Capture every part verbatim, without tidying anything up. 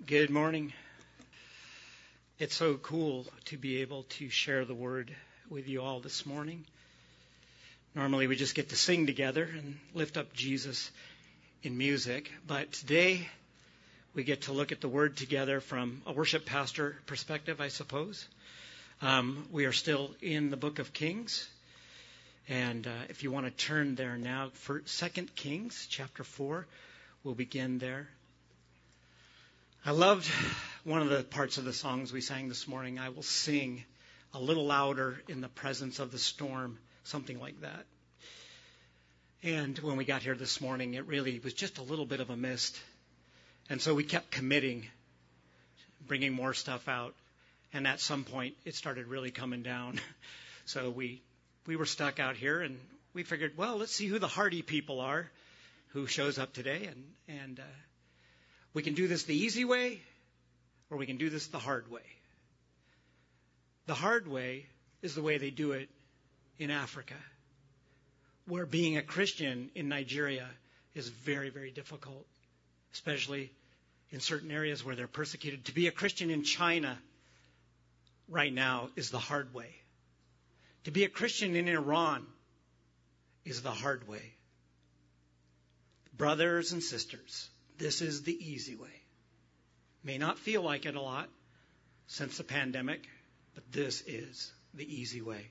Good morning. It's so cool to be able to share the word with you all this morning. Normally we just get to sing together and lift up Jesus in music, but today we get to look at the word together from a worship pastor perspective, I suppose. Um, we are still in the book of Kings, and uh, if you want to turn there now, for Second Kings chapter four, we'll begin there. I loved one of the parts of the songs we sang this morning. I will sing a little louder in the presence of the storm, something like that. And when we got here this morning, it really was just a little bit of a mist. And so we kept committing, bringing more stuff out. And at some point, it started really coming down. So we we were stuck out here, and we figured, well, let's see who the hardy people are who shows up today. And, and uh, we can do this the easy way, or we can do this the hard way. The hard way is the way they do it in Africa, where being a Christian in Nigeria is very, very difficult, especially in certain areas where they're persecuted. To be a Christian in China right now is the hard way. To be a Christian in Iran is the hard way. Brothers and sisters, this is the easy way. May not feel like it a lot since the pandemic, but this is the easy way.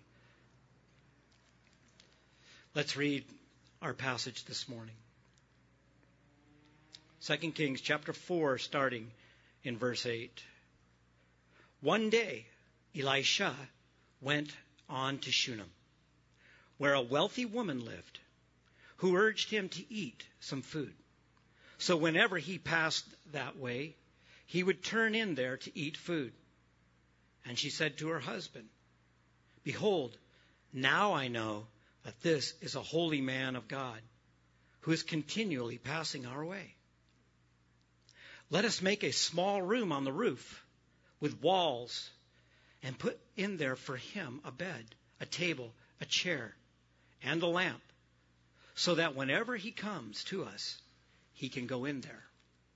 Let's read our passage this morning. Second Kings chapter four, starting in verse eight. One day, Elisha went on to Shunem, where a wealthy woman lived, who urged him to eat some food. So whenever he passed that way, he would turn in there to eat food. And she said to her husband, "Behold, now I know that this is a holy man of God, who is continually passing our way. Let us make a small room on the roof with walls, and put in there for him a bed, a table, a chair, and a lamp, so that whenever he comes to us, he can go in there."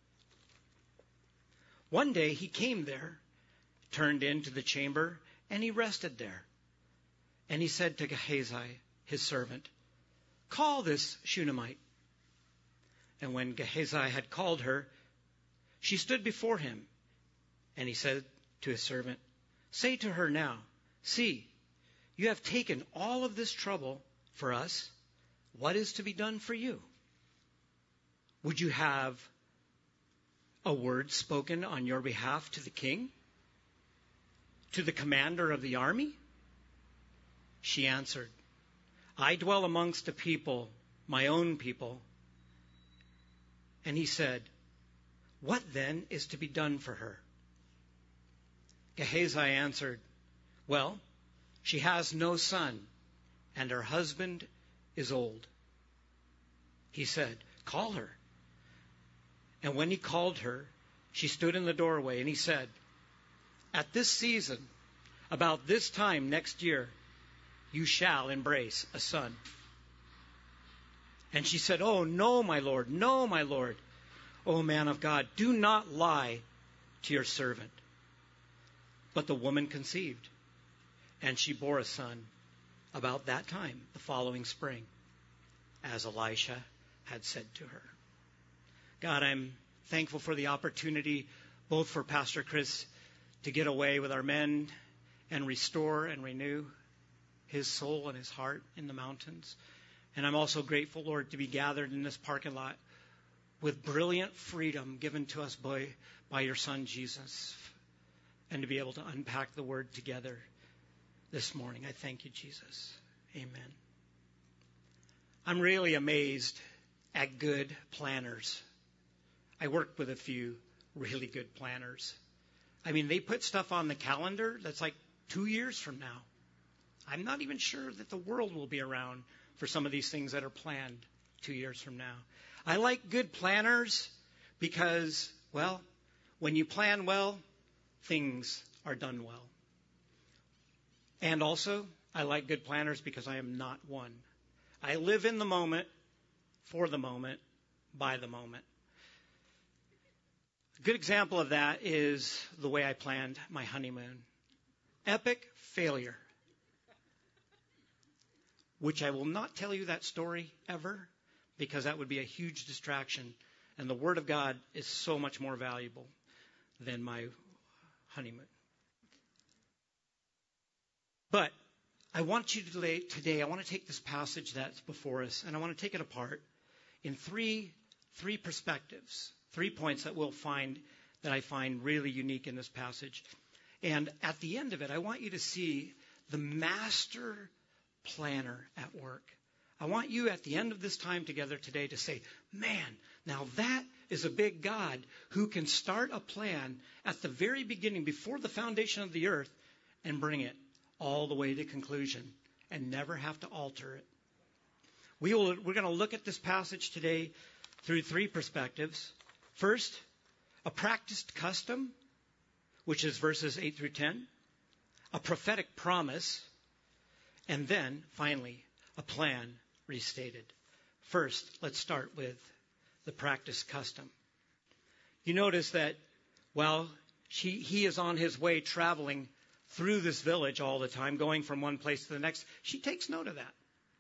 One day he came there, turned into the chamber, and he rested there. And he said to Gehazi, his servant, "Call this Shunammite." And when Gehazi had called her, she stood before him. And he said to his servant, "Say to her now, see, you have taken all of this trouble for us. What is to be done for you? Would you have a word spoken on your behalf to the king, to the commander of the army?" She answered, "I dwell amongst a people, my own people." And he said, "What then is to be done for her?" Gehazi answered, "Well, she has no son, and her husband is old." He said, "Call her." And when he called her, she stood in the doorway, and he said, "At this season, about this time next year, you shall embrace a son." And she said, "Oh, no, my lord, no, my lord. O man of God, do not lie to your servant." But the woman conceived, and she bore a son about that time, the following spring, as Elisha had said to her. God, I'm thankful for the opportunity, both for Pastor Chris to get away with our men and restore and renew his soul and his heart in the mountains. And I'm also grateful, Lord, to be gathered in this parking lot with brilliant freedom given to us by, by your Son, Jesus, and to be able to unpack the word together this morning. I thank you, Jesus. Amen. I'm really amazed at good planners. I work with a few really good planners. I mean, they put stuff on the calendar that's like two years from now. I'm not even sure that the world will be around for some of these things that are planned two years from now. I like good planners because, well, when you plan well, things are done well. And also, I like good planners because I am not one. I live in the moment, for the moment, by the moment. A good example of that is the way I planned my honeymoon. Epic failure. Which I will not tell you that story ever, because that would be a huge distraction. And the Word of God is so much more valuable than my honeymoon. But I want you to today, I want to take this passage that's before us, and I want to take it apart in three, three perspectives, three points that we'll find that I find really unique in this passage. And at the end of it, I want you to see the master planner at work. I want you at the end of this time together today to say, man, now that is a big God who can start a plan at the very beginning, before the foundation of the earth, and bring it all the way to conclusion and never have to alter it. We will, we're going to look at this passage today through three perspectives. First, a practiced custom, which is verses eight through ten, a prophetic promise, and then, finally, a plan restated. First, let's start with the practiced custom. You notice that while she, he is on his way traveling through this village all the time, going from one place to the next, she takes note of that.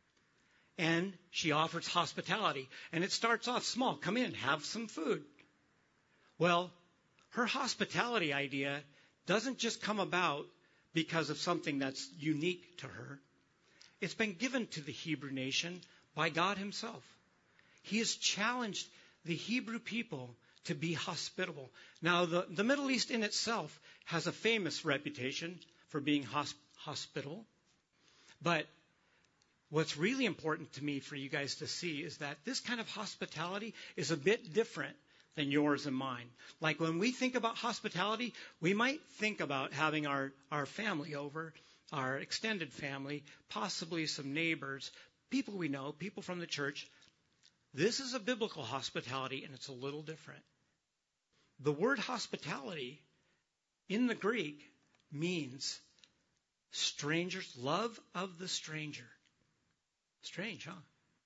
And she offers hospitality. And it starts off small. Come in, have some food. Well, her hospitality idea doesn't just come about because of something that's unique to her. It's been given to the Hebrew nation by God himself. He has challenged the Hebrew people to be hospitable. Now, the, the Middle East in itself has a famous reputation for being hosp- hospitable. But what's really important to me for you guys to see is that this kind of hospitality is a bit different than yours and mine. Like when we think about hospitality, we might think about having our, our family over, our extended family, possibly some neighbors, people we know, people from the church. This is a biblical hospitality, and it's a little different. The word hospitality in the Greek means strangers, love of the stranger. Strange, huh?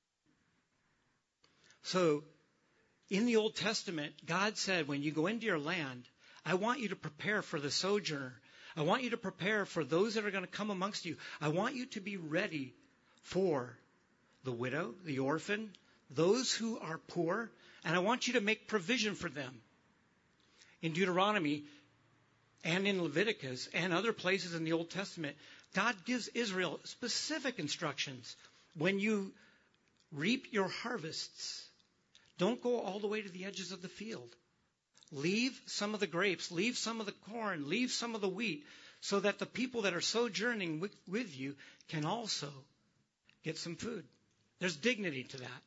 So, in the Old Testament, God said, when you go into your land, I want you to prepare for the sojourner. I want you to prepare for those that are going to come amongst you. I want you to be ready for the widow, the orphan, those who are poor, and I want you to make provision for them. In Deuteronomy and in Leviticus and other places in the Old Testament, God gives Israel specific instructions. When you reap your harvests, don't go all the way to the edges of the field. Leave some of the grapes, leave some of the corn, leave some of the wheat, so that the people that are sojourning with, with you can also get some food. There's dignity to that.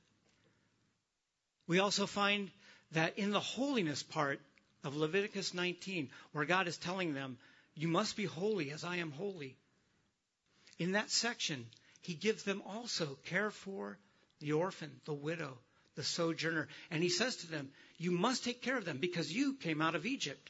We also find that in the holiness part of Leviticus nineteen, where God is telling them, you must be holy as I am holy. In that section, he gives them also care for the orphan, the widow, the sojourner. And he says to them, you must take care of them because you came out of Egypt.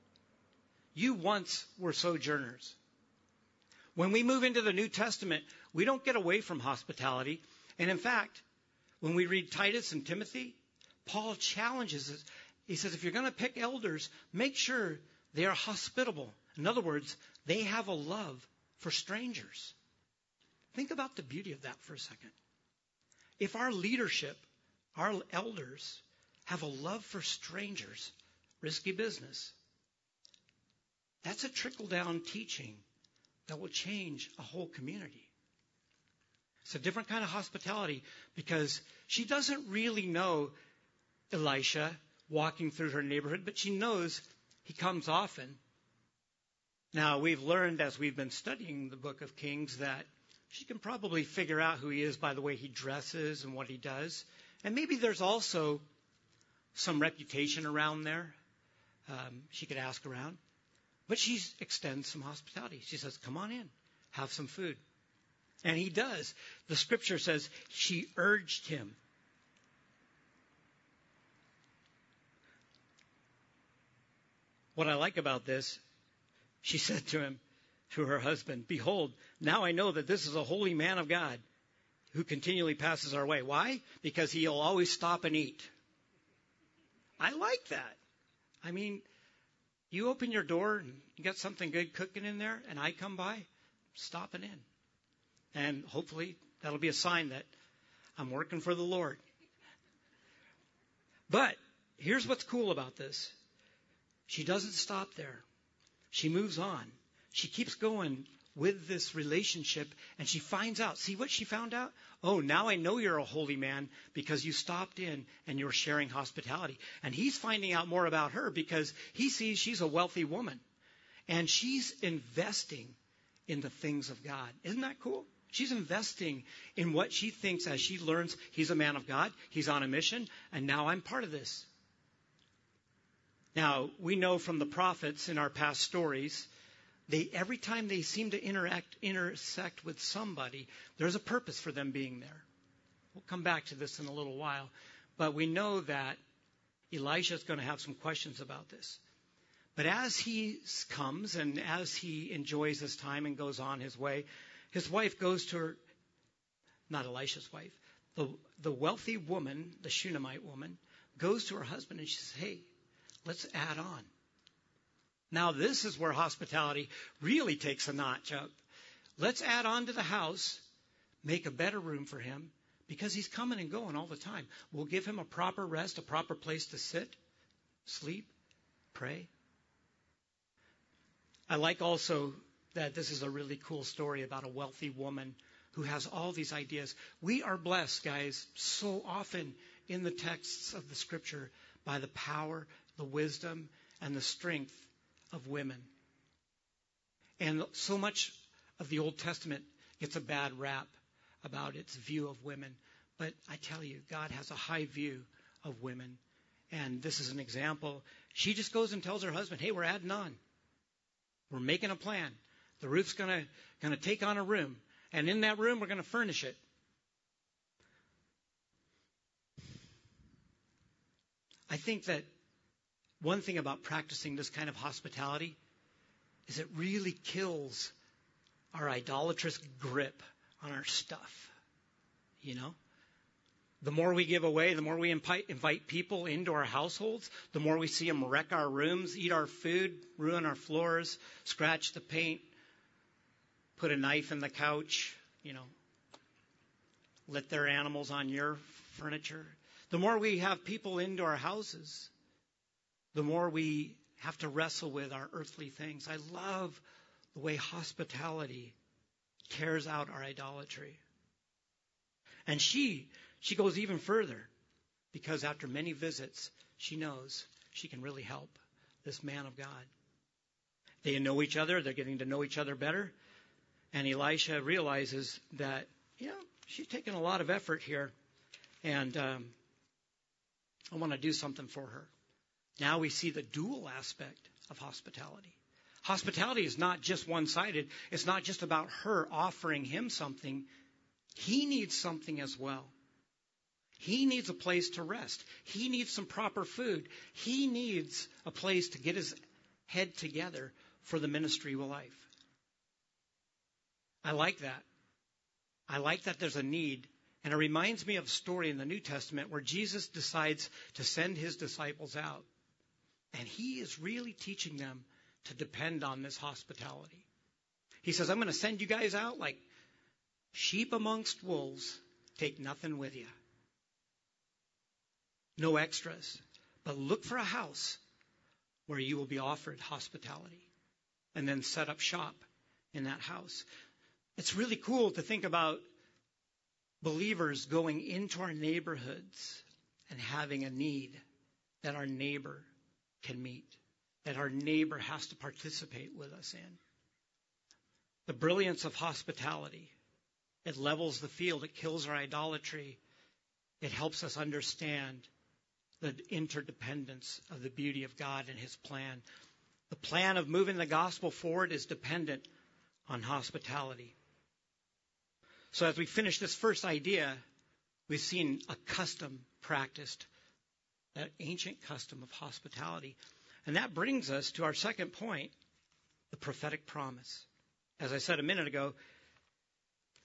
You once were sojourners. When we move into the New Testament, we don't get away from hospitality. And in fact, when we read Titus and Timothy, Paul challenges us. He says, if you're going to pick elders, make sure they are hospitable. In other words, they have a love for strangers. Think about the beauty of that for a second. If our leadership, our elders, have a love for strangers, risky business, that's a trickle-down teaching that will change a whole community. It's a different kind of hospitality because she doesn't really know Elisha walking through her neighborhood, but she knows he comes often. Now, we've learned as we've been studying the book of Kings that she can probably figure out who he is by the way he dresses and what he does. And maybe there's also some reputation around there. Um, she could ask around. But she extends some hospitality. She says, come on in, have some food. And he does. The scripture says she urged him. What I like about this, she said to him, to her husband, behold, now I know that this is a holy man of God who continually passes our way. Why? Because he'll always stop and eat. I like that. I mean, you open your door and you got something good cooking in there, and I come by, stopping in. And hopefully that'll be a sign that I'm working for the Lord. But here's what's cool about this. She doesn't stop there. She moves on. She keeps going with this relationship, and she finds out. See what she found out? Oh, now I know you're a holy man because you stopped in and you're sharing hospitality. And he's finding out more about her because he sees she's a wealthy woman. And she's investing in the things of God. Isn't that cool? She's investing in what she thinks as she learns he's a man of God, he's on a mission, and now I'm part of this. Now, we know from the prophets in our past stories, they every time they seem to interact, intersect with somebody, there's a purpose for them being there. We'll come back to this in a little while. But we know that Elisha is going to have some questions about this. But as he comes and as he enjoys his time and goes on his way, his wife goes to her, not Elisha's wife, the, the wealthy woman, the Shunammite woman, goes to her husband and she says, hey, let's add on. Now, this is where hospitality really takes a notch up. Let's add on to the house, make a better room for him, because he's coming and going all the time. We'll give him a proper rest, a proper place to sit, sleep, pray. I like also that this is a really cool story about a wealthy woman who has all these ideas. We are blessed, guys, so often in the texts of the Scripture by the power, the wisdom, and the strength of women. And so much of the Old Testament gets a bad rap about its view of women. But I tell you, God has a high view of women. And this is an example. She just goes and tells her husband, hey, we're adding on. We're making a plan. The roof's going to going to take on a room. And in that room, we're going to furnish it. I think that one thing about practicing this kind of hospitality is it really kills our idolatrous grip on our stuff. You know? The more we give away, the more we invite, invite people into our households, the more we see them wreck our rooms, eat our food, ruin our floors, scratch the paint, put a knife in the couch, you know, let their animals on your furniture. The more we have people into our houses, the more we have to wrestle with our earthly things. I love the way hospitality tears out our idolatry. And she, she goes even further because after many visits, she knows she can really help this man of God. They know each other. They're getting to know each other better. And Elisha realizes that, you know, she's taking a lot of effort here. And um, I want to do something for her. Now we see the dual aspect of hospitality. Hospitality is not just one-sided. It's not just about her offering him something. He needs something as well. He needs a place to rest. He needs some proper food. He needs a place to get his head together for the ministry of life. I like that. I like that there's a need. And it reminds me of a story in the New Testament where Jesus decides to send his disciples out. And he is really teaching them to depend on this hospitality. He says, I'm going to send you guys out like sheep amongst wolves. Take nothing with you. No extras. But look for a house where you will be offered hospitality. And then set up shop in that house. It's really cool to think about believers going into our neighborhoods and having a need that our neighbor can meet, that our neighbor has to participate with us in. The brilliance of hospitality. It levels the field. It kills our idolatry. It helps us understand the interdependence of the beauty of God and his plan. The plan of moving the gospel forward is dependent on hospitality. So as we finish this first idea, we've seen a custom practiced, that ancient custom of hospitality. And that brings us to our second point, the prophetic promise. As I said a minute ago,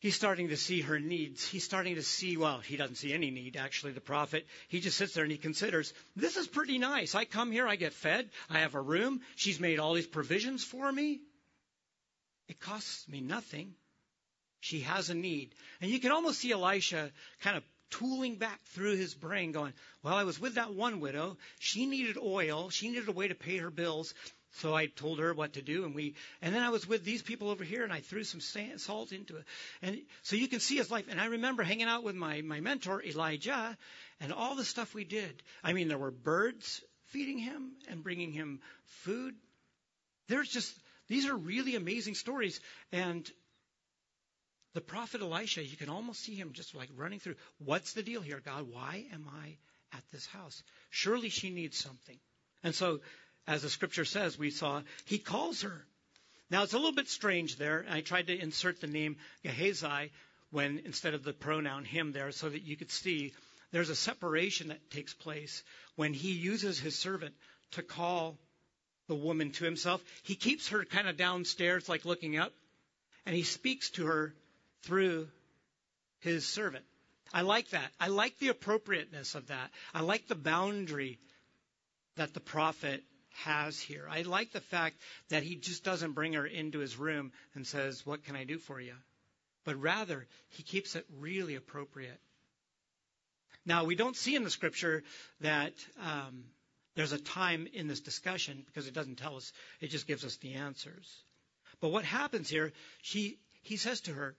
he's starting to see her needs. He's starting to see, well, he doesn't see any need, actually, the prophet. He just sits there and he considers, this is pretty nice. I come here, I get fed, I have a room. She's made all these provisions for me. It costs me nothing. She has a need. And you can almost see Elisha kind of tooling back through his brain going, well, I was with that one widow. She needed oil. She needed a way to pay her bills. So I told her what to do. And we, and then I was with these people over here and I threw some sand, salt into it. And so you can see his life. And I remember hanging out with my, my mentor, Elijah, and all the stuff we did. I mean, there were birds feeding him and bringing him food. There's just, these are really amazing stories. And the prophet Elisha, you can almost see him just like running through. What's the deal here, God? Why am I at this house? Surely she needs something. And so, as the scripture says, we saw, he calls her. Now, it's a little bit strange there. I tried to insert the name Gehazi when instead of the pronoun him there so that you could see there's a separation that takes place when he uses his servant to call the woman to himself. He keeps her kind of downstairs, like looking up, and he speaks to her through his servant. I like that. I like the appropriateness of that. I like the boundary that the prophet has here. I like the fact that he just doesn't bring her into his room and says, what can I do for you? But rather, he keeps it really appropriate. Now, we don't see in the scripture that um, there's a time in this discussion because it doesn't tell us. It just gives us the answers. But what happens here, she, he says to her,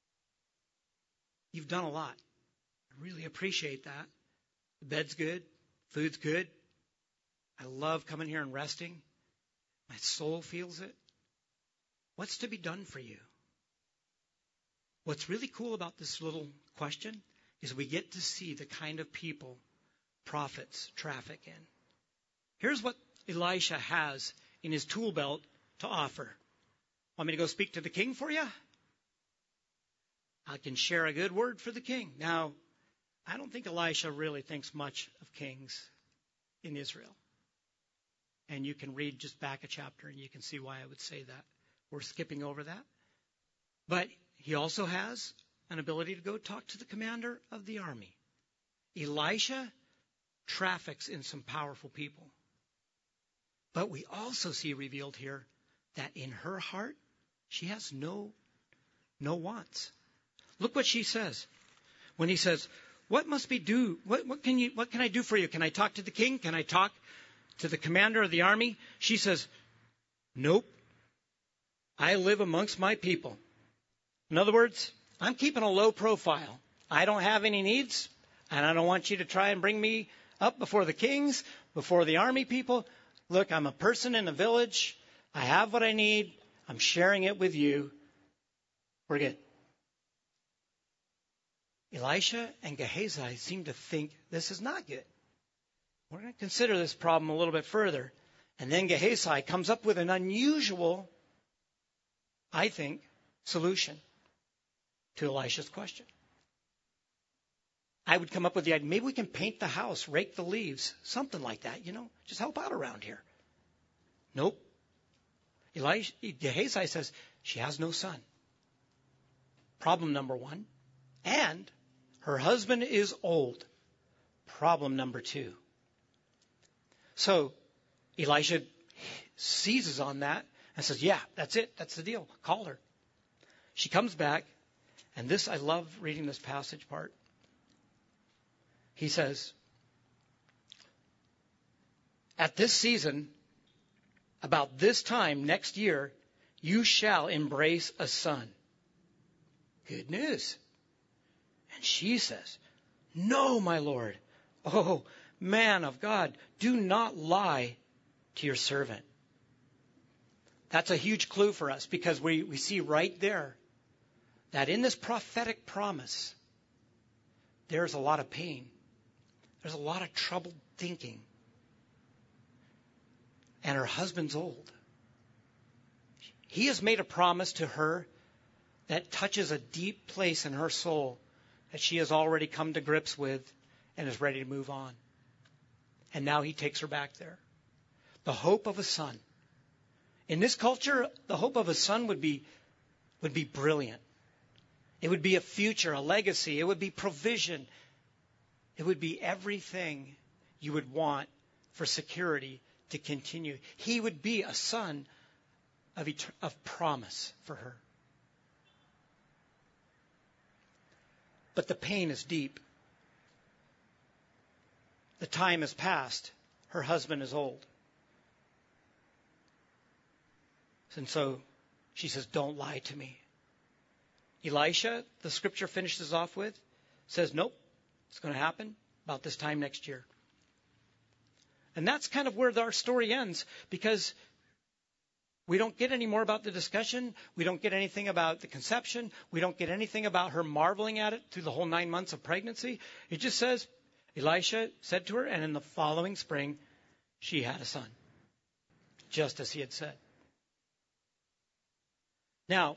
you've done a lot. I really appreciate that. The bed's good. Food's good. I love coming here and resting. My soul feels it. What's to be done for you? What's really cool about this little question is we get to see the kind of people prophets traffic in. Here's what Elisha has in his tool belt to offer. Want me to go speak to the king for you? I can share a good word for the king. Now, I don't think Elisha really thinks much of kings in Israel. And you can read just back a chapter and you can see why I would say that. We're skipping over that. But he also has an ability to go talk to the commander of the army. Elisha traffics in some powerful people. But we also see revealed here that in her heart, she has no, no wants. Look what she says. When he says, what must be do? What, what can you, what can I do for you? Can I talk to the king? Can I talk to the commander of the army? She says, nope. I live amongst my people. In other words, I'm keeping a low profile. I don't have any needs, and I don't want you to try and bring me up before the kings, before the army people. Look, I'm a person in a village. I have what I need. I'm sharing it with you. We're good. Elisha and Gehazi seem to think this is not good. We're going to consider this problem a little bit further. And then Gehazi comes up with an unusual, I think, solution to Elisha's question. I would come up with the idea, maybe we can paint the house, rake the leaves, something like that, you know, just help out around here. Nope. Elisha, Gehazi says, she has no son. Problem number one. And her husband is old. Problem number two. So Elisha seizes on that and says, yeah, that's it. That's the deal. Call her. She comes back. And this, I love reading this passage part. He says, at this season, about this time next year, you shall embrace a son. Good news. And she says, no, my Lord. Oh, man of God, do not lie to your servant. That's a huge clue for us because we, we see right there that in this prophetic promise, there's a lot of pain. There's a lot of troubled thinking. And her husband's old. He has made a promise to her that touches a deep place in her soul that she has already come to grips with and is ready to move on. And now he takes her back there. The hope of a son. In this culture, the hope of a son would be, would be brilliant. It would be a future, a legacy. It would be provision. It would be everything you would want for security to continue. He would be a son of, et- of promise for her. But the pain is deep. The time has passed. Her husband is old. And so she says, don't lie to me. Elisha, the scripture finishes off with, says, nope, it's going to happen about this time next year. And that's kind of where our story ends, because we don't get any more about the discussion. We don't get anything about the conception. We don't get anything about her marveling at it through the whole nine months of pregnancy. It just says, Elisha said to her, and in the following spring, she had a son, just as he had said. Now,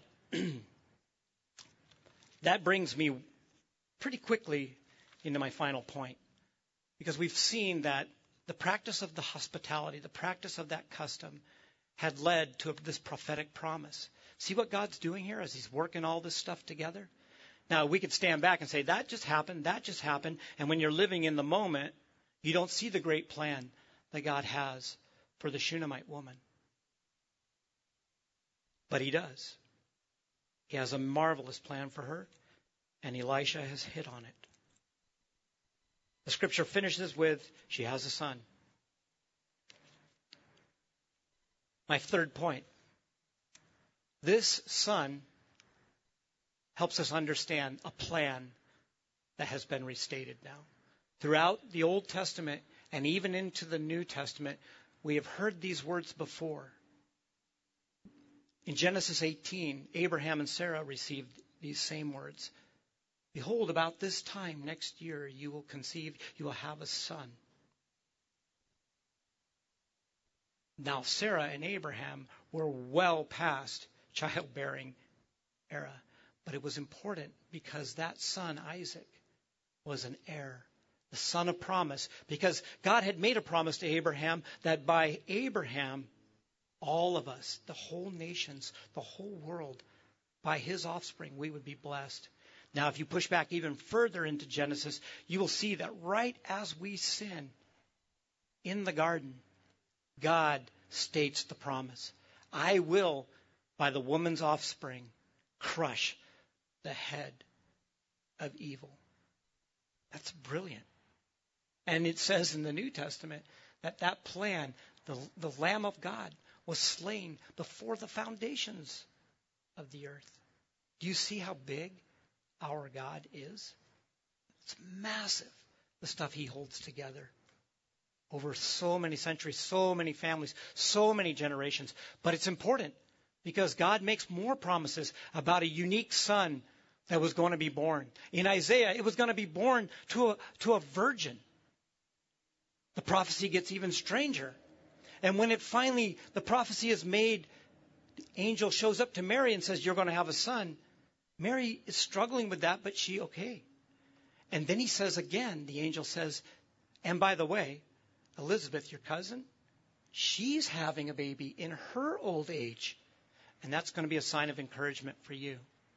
that brings me pretty quickly into my final point, because we've seen that the practice of the hospitality, the practice of that custom, had led to this prophetic promise. See what God's doing here as he's working all this stuff together? Now, we could stand back and say, that just happened, that just happened. And when you're living in the moment, you don't see the great plan that God has for the Shunammite woman. But he does. He has a marvelous plan for her, and Elisha has hit on it. The scripture finishes with, she has a son. My third point. This son helps us understand a plan that has been restated now. Throughout the Old Testament and even into the New Testament, we have heard these words before. In Genesis eighteen, Abraham and Sarah received these same words. Behold, about this time next year you will conceive, you will have a son. Now, Sarah and Abraham were well past childbearing era. But it was important because that son, Isaac, was an heir, the son of promise. Because God had made a promise to Abraham that by Abraham, all of us, the whole nations, the whole world, by his offspring, we would be blessed. Now, if you push back even further into Genesis, you will see that right as we sin in the garden, God states the promise. I will, by the woman's offspring, crush the head of evil. That's brilliant. And it says in the New Testament that that plan, the, the Lamb of God, was slain before the foundations of the earth. Do you see how big our God is? It's massive, the stuff he holds together over so many centuries, so many families, so many generations. But it's important because God makes more promises about a unique son that was going to be born. In Isaiah, it was going to be born to a, to a virgin. The prophecy gets even stranger. And when it finally, the prophecy is made, the angel shows up to Mary and says, you're going to have a son. Mary is struggling with that, but she, okay. And then he says again, the angel says, and by the way, Elizabeth, your cousin, she's having a baby in her old age. And that's going to be a sign of encouragement for you.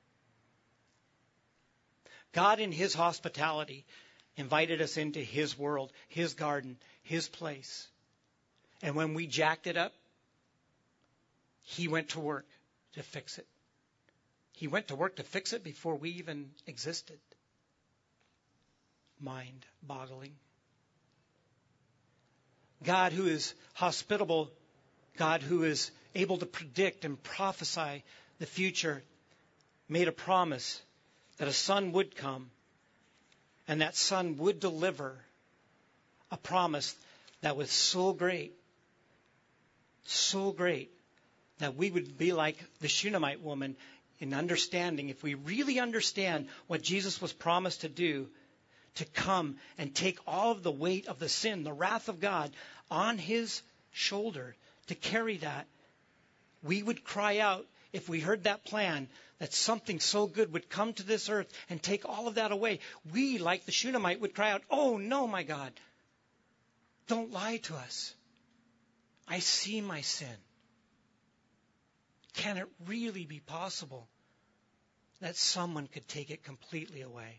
God in his hospitality invited us into his world, his garden, his place. And when we jacked it up, he went to work to fix it. He went to work to fix it before we even existed. Mind-boggling. God who is hospitable, God who is able to predict and prophesy the future, made a promise that a son would come, and that son would deliver a promise that was so great, so great, that we would be like the Shunammite woman in understanding, if we really understand what Jesus was promised to do, to come and take all of the weight of the sin, the wrath of God, on his shoulder, to carry that, we would cry out, if we heard that plan, that something so good would come to this earth and take all of that away. We, like the Shunammite, would cry out, oh no, my God, don't lie to us. I see my sin. Can it really be possible that someone could take it completely away.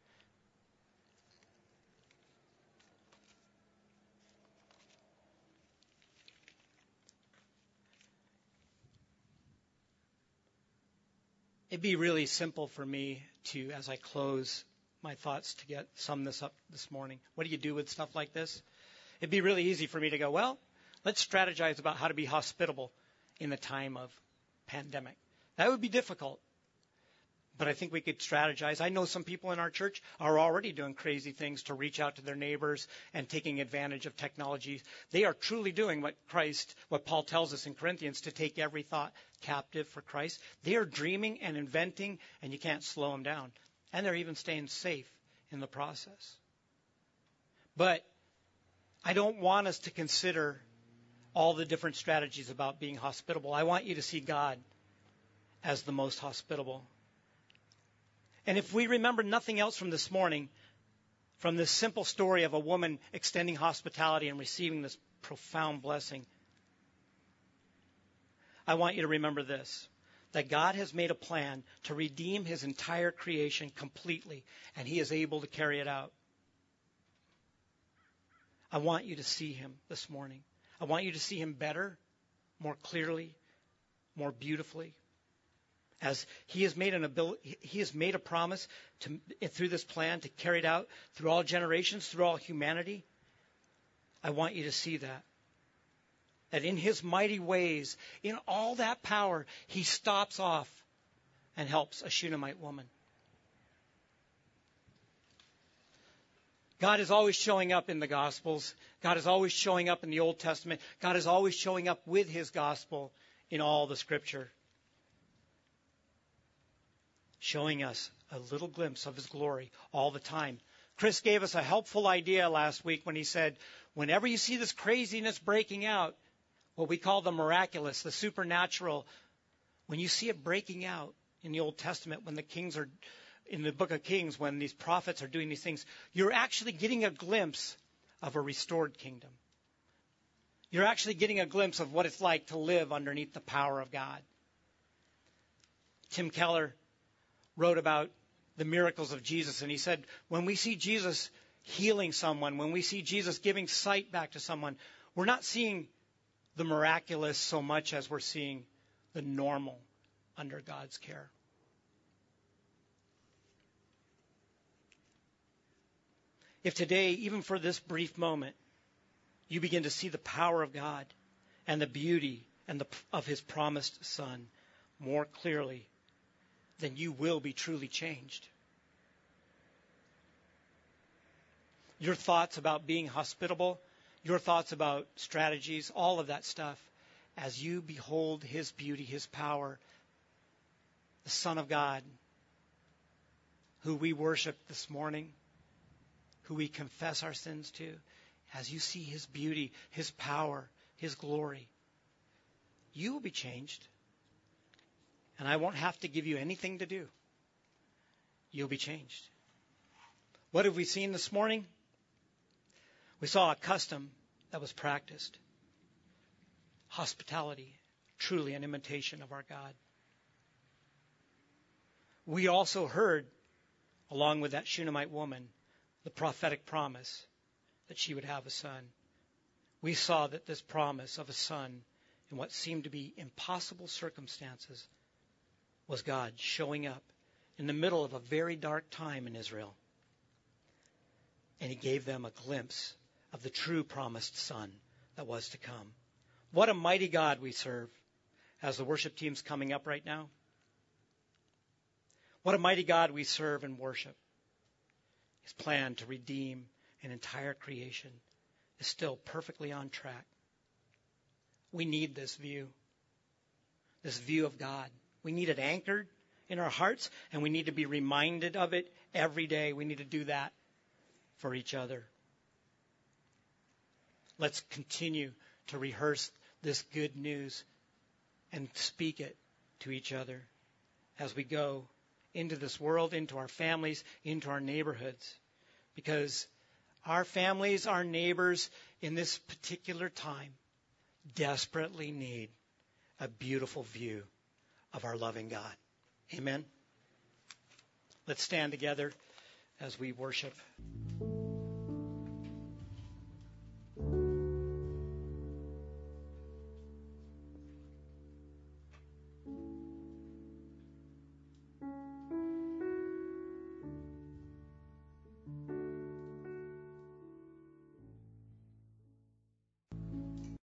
It'd be really simple for me to, as I close my thoughts, to get sum this up this morning. What do you do with stuff like this? It'd be really easy for me to go, well, let's strategize about how to be hospitable in the time of pandemic. That would be difficult. But I think we could strategize. I know some people in our church are already doing crazy things to reach out to their neighbors and taking advantage of technology. They are truly doing what Christ, what Paul tells us in Corinthians, to take every thought captive for Christ. They are dreaming and inventing, and you can't slow them down. And they're even staying safe in the process. But I don't want us to consider all the different strategies about being hospitable. I want you to see God as the most hospitable. And if we remember nothing else from this morning, from this simple story of a woman extending hospitality and receiving this profound blessing, I want you to remember this, that God has made a plan to redeem his entire creation completely, and he is able to carry it out. I want you to see him this morning. I want you to see him better, more clearly, more beautifully. As he has made an ability, he has made a promise to, through this plan, to carry it out through all generations, through all humanity. I want you to see that. That in his mighty ways, in all that power, he stops off and helps a Shunammite woman. God is always showing up in the Gospels. God is always showing up in the Old Testament. God is always showing up with his gospel in all the Scripture, showing us a little glimpse of his glory all the time. Chris gave us a helpful idea last week when he said, whenever you see this craziness breaking out, what we call the miraculous, the supernatural, when you see it breaking out in the Old Testament, when the kings are, in the book of Kings, when these prophets are doing these things, you're actually getting a glimpse of a restored kingdom. You're actually getting a glimpse of what it's like to live underneath the power of God. Tim Keller wrote about the miracles of Jesus, and he said, when we see Jesus healing someone, when we see Jesus giving sight back to someone, we're not seeing the miraculous so much as we're seeing the normal under God's care. If today, even for this brief moment, you begin to see the power of God and the beauty and the, of his promised Son more clearly, then you will be truly changed. Your thoughts about being hospitable, your thoughts about strategies, all of that stuff, as you behold his beauty, his power, the Son of God, who we worship this morning, who we confess our sins to, as you see his beauty, his power, his glory, you will be changed. And I won't have to give you anything to do. You'll be changed. What have we seen this morning? We saw a custom that was practiced. Hospitality, truly an imitation of our God. We also heard, along with that Shunammite woman, the prophetic promise that she would have a son. We saw that this promise of a son in what seemed to be impossible circumstances was God showing up in the middle of a very dark time in Israel. And he gave them a glimpse of the true promised Son that was to come. What a mighty God we serve. As the worship team's coming up right now, what a mighty God we serve and worship. His plan to redeem an entire creation is still perfectly on track. We need this view, this view of God. We need it anchored in our hearts, and we need to be reminded of it every day. We need to do that for each other. Let's continue to rehearse this good news and speak it to each other as we go into this world, into our families, into our neighborhoods. Because our families, our neighbors in this particular time desperately need a beautiful view of our loving God. Amen. Let's stand together as we worship.